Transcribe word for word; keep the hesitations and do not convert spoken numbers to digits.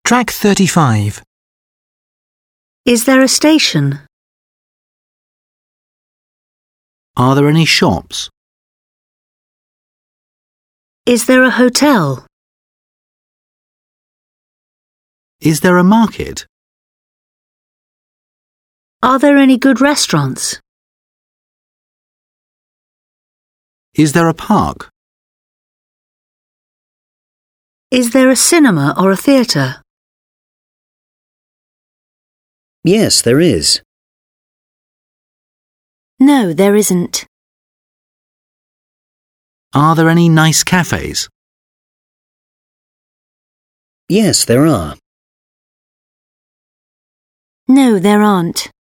Track thirty-five. Is there a station? Are there any shops? Is there a hotel? Is there a market? Are there any good restaurants? Is there a park? Is there a cinema or a theatre? Yes, there is. No, there isn't. Are there any nice cafes? Yes, there are. No, there aren't.